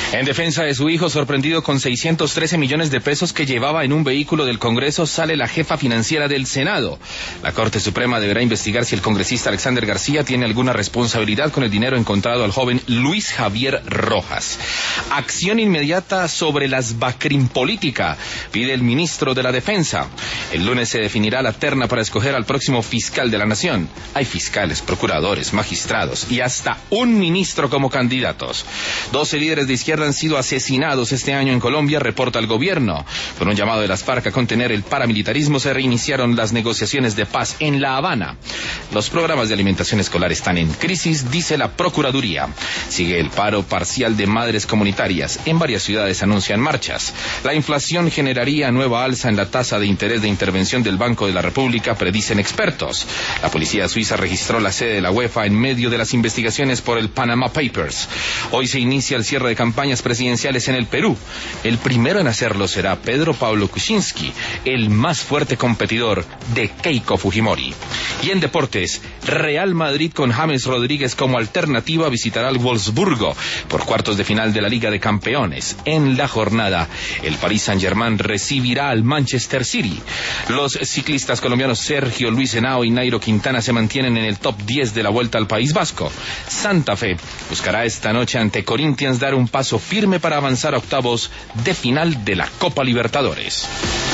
En defensa de su hijo, sorprendido con 613 millones de pesos que llevaba en un vehículo del Congreso, sale la jefa financiera del Senado. La Corte Suprema deberá investigar si el congresista Alexander García tiene alguna responsabilidad con el dinero encontrado al joven Luis Javier Rojas. Acción inmediata sobre las Bacrimpolítica, pide el ministro de la Defensa. El lunes se definirá la terna para escoger al próximo fiscal de la Nación. Hay fiscales, procuradores, magistrados y hasta un ministro como candidatos. 12 líderes de izquierda han sido asesinados este año en Colombia, reporta el gobierno. Por un llamado de las FARC a contener el paramilitarismo, se reiniciaron las negociaciones de paz en La Habana. Los programas de alimentación escolar están en crisis, dice la Procuraduría. Sigue el paro parcial de madres comunitarias. En varias ciudades anuncian marchas. La inflación generaría nueva alza en la tasa de interés de intervención del Banco de la República, predicen expertos. La policía suiza registró la sede de la UEFA en medio de las investigaciones por el Panama Papers. Hoy se inicia el cierre de campañas presidenciales en el Perú. El primero en hacerlo será Pedro Pablo Kuczynski, el más fuerte competidor de Keiko Fujimori. Y en deportes, Real Madrid con James Rodríguez como alternativa visitará al Wolfsburgo por cuartos de final de la Liga de Campeones. En la jornada, el Paris Saint-Germain recibirá al Manchester City. Los ciclistas colombianos Sergio Luis Henao y Nairo Quintana se mantienen en el top 10 de la Vuelta al País Vasco. Santa Fe buscará esta noche ante Corinthians dar un paso firme para avanzar a octavos de final de la Copa Libertadores.